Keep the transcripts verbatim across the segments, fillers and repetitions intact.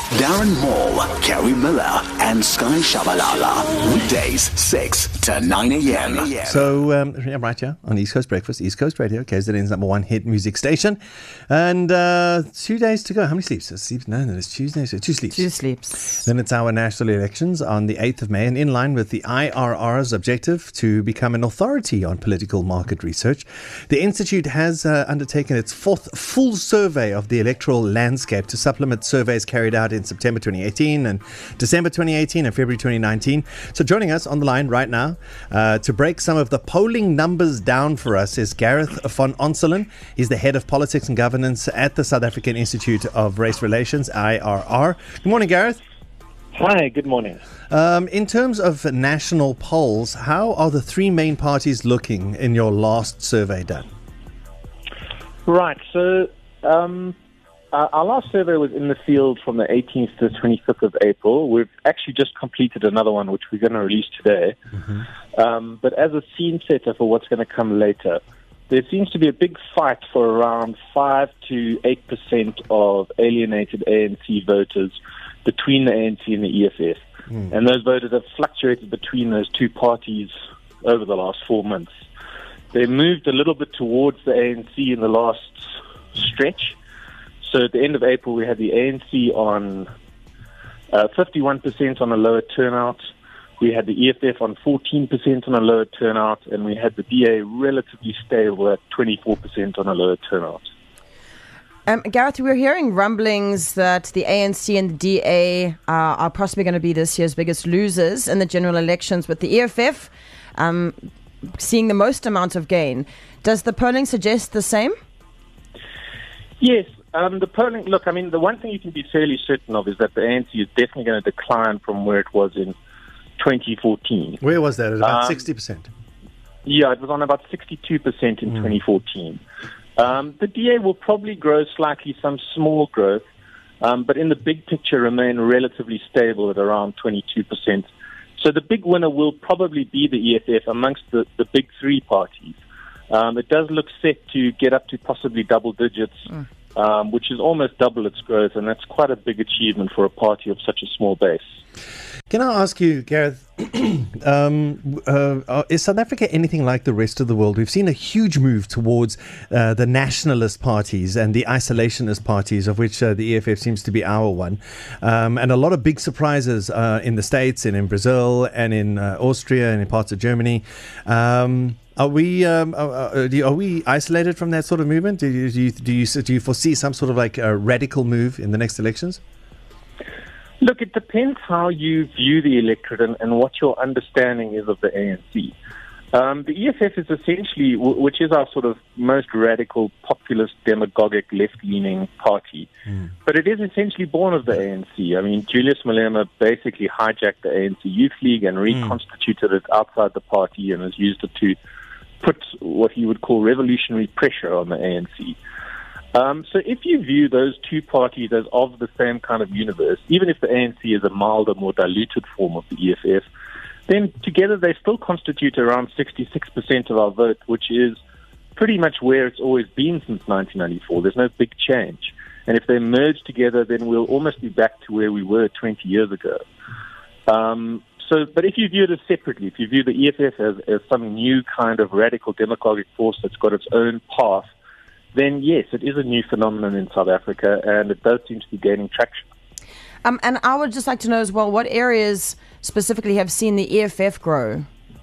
Darren Moore, Kerry Miller, and Sky Shabalala. Weekdays, six to nine a.m. So, um, yeah, right here on East Coast Breakfast, East Coast Radio, K Z N's number one hit music station. And uh, two days to go. How many sleeps? Sleeps? No, no, it's Tuesday. So two sleeps. Two sleeps. Then it's our national elections on the eighth of May, and in line with the I R R's objective to become an authority on political market research, the Institute has uh, undertaken its fourth full survey of the electoral landscape to supplement surveys carried out in September twenty eighteen and December twenty eighteen and February twenty nineteen. So joining us on the line right now uh, to break some of the polling numbers down for us is Gareth van Onselen. He's the head of politics and governance at the South African Institute of Race Relations, I R R. Good morning, Gareth. Hi, good morning. Um, in terms of national polls, how are the three main parties looking in your last survey done? Right, so um, our, our last survey was in the field from the eighteenth to the twenty-fifth of April. We've actually just completed another one, which we're going to release today. Mm-hmm. Um, but as a scene setter for what's going to come later, there seems to be a big fight for around five to eight percent of alienated A N C voters between the A N C and the E F F. Mm. And those voters have fluctuated between those two parties over the last four months. They moved a little bit towards the A N C in the last stretch. So at the end of April, we had the A N C on uh, fifty-one percent on a lower turnout. We had the E F F on fourteen percent on a lower turnout, and we had the D A relatively stable at twenty-four percent on a lower turnout. Um, Gareth, we're hearing rumblings that the A N C and the D A uh, are possibly going to be this year's biggest losers in the general elections, with the E F F um, seeing the most amount of gain. Does the polling suggest the same? Yes. Um, the polling, look, I mean, the one thing you can be fairly certain of is that the A N C is definitely going to decline from where it was in twenty fourteen. Where was that? At about um, sixty percent? Yeah, it was on about sixty-two percent in mm. twenty fourteen. Um, the D A will probably grow slightly, some small growth, um, but in the big picture remain relatively stable at around twenty-two percent. So the big winner will probably be the E F F amongst the, the big three parties. Um, it does look set to get up to possibly double digits, mm. um, which is almost double its growth, and that's quite a big achievement for a party of such a small base. Can I ask you, Gareth, um, uh, is South Africa anything like the rest of the world? We've seen a huge move towards uh, the nationalist parties and the isolationist parties, of which uh, the E F F seems to be our one. Um, and a lot of big surprises uh, in the States and in Brazil and in uh, Austria and in parts of Germany. Um, Are we um, are, are we isolated from that sort of movement? Do you do you do you, do you foresee some sort of like a radical move in the next elections? Look, it depends how you view the electorate and, and what your understanding is of the A N C. Um, the E F F is essentially, which is our sort of most radical, populist, demagogic, left-leaning party, mm. but it is essentially born of the A N C. I mean, Julius Malema basically hijacked the A N C Youth League and reconstituted mm. it outside the party and has used it to put what he would call revolutionary pressure on the A N C. Um, so if you view those two parties as of the same kind of universe, even if the A N C is a milder, more diluted form of the E F F, then together they still constitute around sixty-six percent of our vote, which is pretty much where it's always been since nineteen ninety-four. There's no big change. And if they merge together, then we'll almost be back to where we were twenty years ago. Um, so, but if you view it as separately, if you view the E F F as, as some new kind of radical demagogic force that's got its own path, then yes, it is a new phenomenon in South Africa, and it does seem to be gaining traction. Um, and I would just like to know as well, what areas specifically have seen the E F F grow?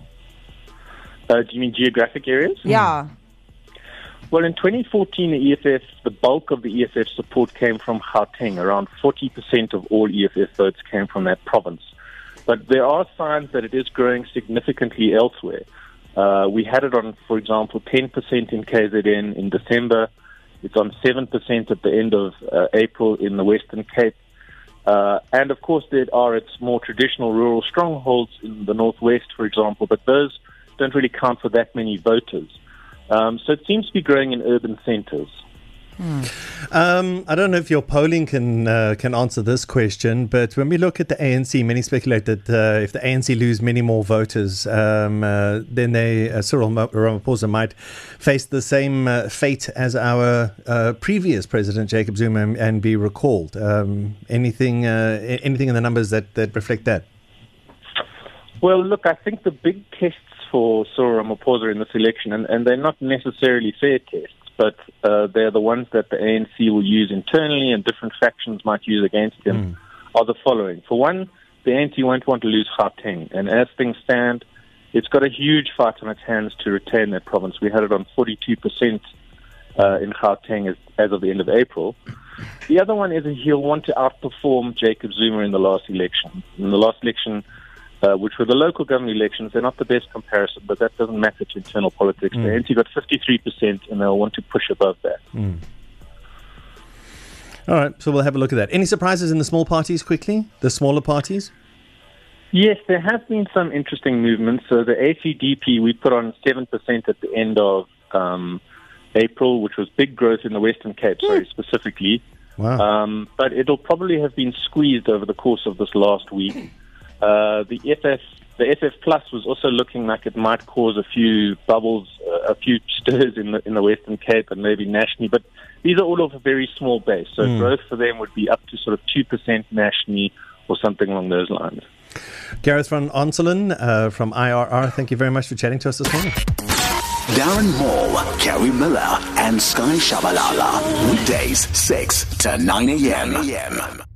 Uh, do you mean geographic areas? Yeah. Well, in twenty fourteen, the E F F, the bulk of the E F F support came from Gauteng. Around forty percent of all E F F votes came from that province. But there are signs that it is growing significantly elsewhere. Uh, we had it on, for example, ten percent in K Z N in December. It's on seven percent at the end of uh, April in the Western Cape. Uh, and, of course, there are its more traditional rural strongholds in the Northwest, for example, but those don't really count for that many voters. Um, so it seems to be growing in urban centers. Um, I don't know if your polling can uh, can answer this question, but when we look at the A N C, many speculate that uh, if the A N C lose many more voters, um, uh, then they uh, Cyril Ramaphosa might face the same uh, fate as our uh, previous president, Jacob Zuma, and, and be recalled. Um, anything uh, anything in the numbers that, that reflect that? Well, look, I think the big tests for Cyril Ramaphosa in this election, and, and they're not necessarily fair tests, but uh, they're the ones that the A N C will use internally and different factions might use against him, mm. are the following. For one, the A N C won't want to lose Gauteng, and as things stand, it's got a huge fight on its hands to retain that province. We had it on forty-two percent uh, in Gauteng as, as of the end of April. The other one is he'll want to outperform Jacob Zuma in the last election. In the last election, Uh, which were the local government elections, they're not the best comparison, but that doesn't matter to internal politics. Mm. The A N C got fifty-three percent, and they'll want to push above that. Mm. All right, so we'll have a look at that. Any surprises in the small parties quickly, the smaller parties? Yes, there have been some interesting movements. So the A C D P, we put on seven percent at the end of um, April, which was big growth in the Western Cape, mm. sorry, specifically. Wow. Um, but it'll probably have been squeezed over the course of this last week. Uh, the F F, the F F Plus was also looking like it might cause a few bubbles, uh, a few stirs in the in the Western Cape and maybe nationally. But these are all of a very small base, so mm. growth for them would be up to sort of two percent nationally or something along those lines. Gareth van Onselen uh, from I R R, thank you very much for chatting to us this morning. Darren Moore, Kerry Miller, and Sky Shabalala. Weekdays six to nine a.m.